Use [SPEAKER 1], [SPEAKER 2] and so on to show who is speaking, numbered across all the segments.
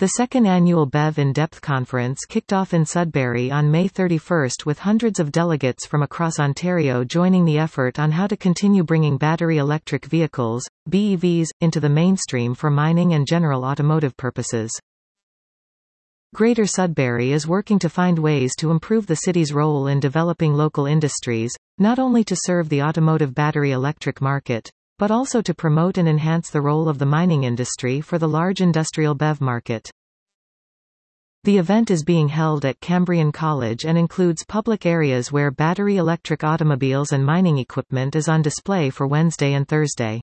[SPEAKER 1] The second annual BEV In-Depth Conference kicked off in Sudbury on May 31 with hundreds of delegates from across Ontario joining the effort on how to continue bringing battery electric vehicles, BEVs, into the mainstream for mining and general automotive purposes. Greater Sudbury is working to find ways to improve the city's role in developing local industries, not only to serve the automotive battery electric market, but also to promote and enhance the role of the mining industry for the large industrial BEV market. The event is being held at Cambrian College and includes public areas where battery electric automobiles and mining equipment is on display for Wednesday and Thursday.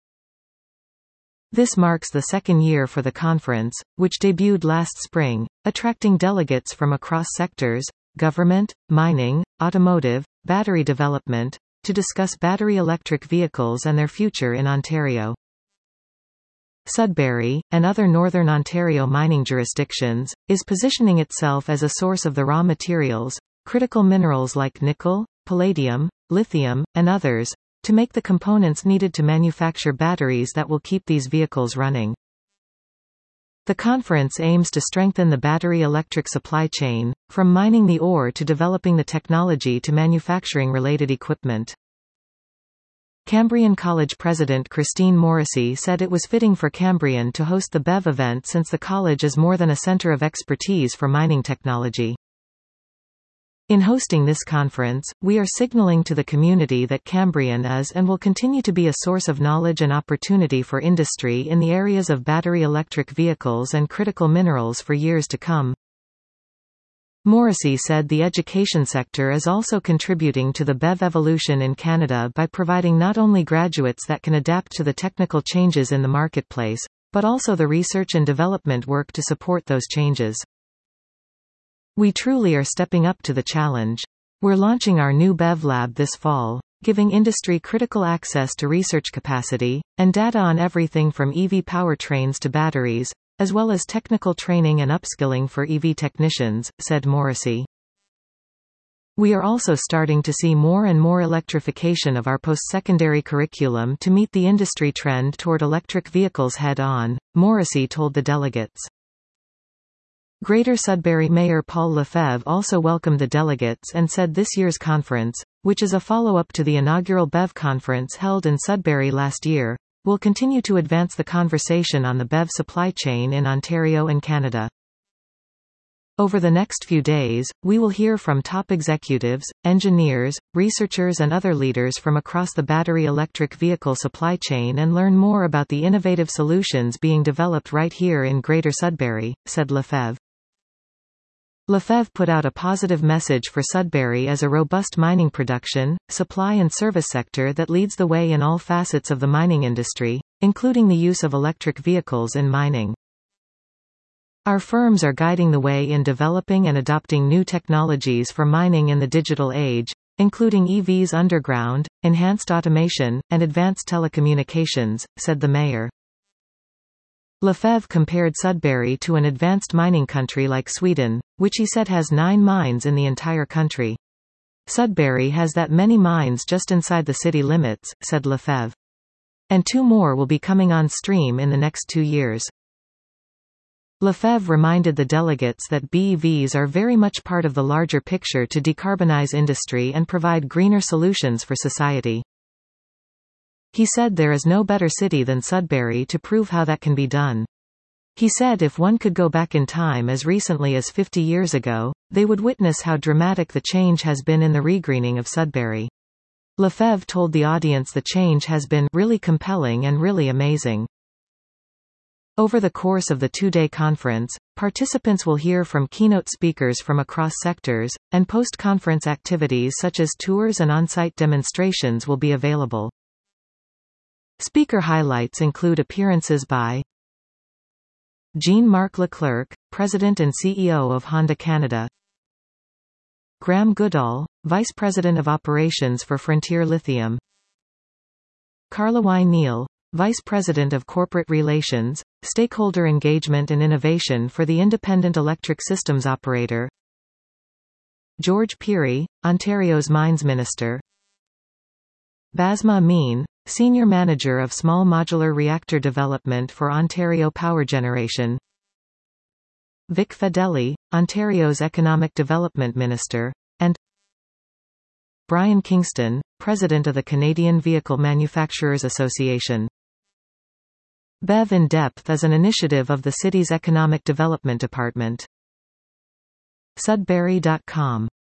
[SPEAKER 1] This marks the second year for the conference, which debuted last spring, attracting delegates from across sectors, government, mining, automotive, battery development, to discuss battery electric vehicles and their future in Ontario. Sudbury, and other Northern Ontario mining jurisdictions, is positioning itself as a source of the raw materials, critical minerals like nickel, palladium, lithium, and others, to make the components needed to manufacture batteries that will keep these vehicles running. The conference aims to strengthen the battery electric supply chain, from mining the ore to developing the technology to manufacturing related equipment. Cambrian College President Christine Morrissey said it was fitting for Cambrian to host the BEV event since the college is more than a center of expertise for mining technology. In hosting this conference, we are signaling to the community that Cambrian is and will continue to be a source of knowledge and opportunity for industry in the areas of battery electric vehicles and critical minerals for years to come. Morrissey said the education sector is also contributing to the BEV evolution in Canada by providing not only graduates that can adapt to the technical changes in the marketplace, but also the research and development work to support those changes. We truly are stepping up to the challenge. We're launching our new BEV lab this fall, giving industry critical access to research capacity, and data on everything from EV powertrains to batteries, as well as technical training and upskilling for EV technicians, said Morrissey. We are also starting to see more and more electrification of our post-secondary curriculum to meet the industry trend toward electric vehicles head-on, Morrissey told the delegates. Greater Sudbury Mayor Paul Lefebvre also welcomed the delegates and said this year's conference, which is a follow-up to the inaugural BEV conference held in Sudbury last year, will continue to advance the conversation on the BEV supply chain in Ontario and Canada. Over the next few days, we will hear from top executives, engineers, researchers and other leaders from across the battery electric vehicle supply chain and learn more about the innovative solutions being developed right here in Greater Sudbury, said Lefebvre. Lefebvre put out a positive message for Sudbury as a robust mining production, supply and service sector that leads the way in all facets of the mining industry, including the use of electric vehicles in mining. Our firms are guiding the way in developing and adopting new technologies for mining in the digital age, including EVs underground, enhanced automation, and advanced telecommunications, said the mayor. Lefebvre compared Sudbury to an advanced mining country like Sweden, which he said has 9 mines in the entire country. Sudbury has that many mines just inside the city limits, said Lefebvre. And 2 more will be coming on stream in the next 2 years. Lefebvre reminded the delegates that BEVs are very much part of the larger picture to decarbonize industry and provide greener solutions for society. He said there is no better city than Sudbury to prove how that can be done. He said if one could go back in time as recently as 50 years ago, they would witness how dramatic the change has been in the regreening of Sudbury. Lefebvre told the audience the change has been really compelling and really amazing. Over the course of the 2-day conference, participants will hear from keynote speakers from across sectors, and post-conference activities such as tours and on-site demonstrations will be available. Speaker highlights include appearances by Jean-Marc Leclerc, President and CEO of Honda Canada, Graham Goodall, Vice President of Operations for Frontier Lithium, Carla Y. Neal, Vice President of Corporate Relations, Stakeholder Engagement and Innovation for the Independent Electric Systems Operator, George Peary, Ontario's Mines Minister, Basma Amin, Senior Manager of Small Modular Reactor Development for Ontario Power Generation, Vic Fedeli, Ontario's Economic Development Minister, and Brian Kingston, President of the Canadian Vehicle Manufacturers Association. BEV in Depth is an initiative of the city's Economic Development Department. Sudbury.com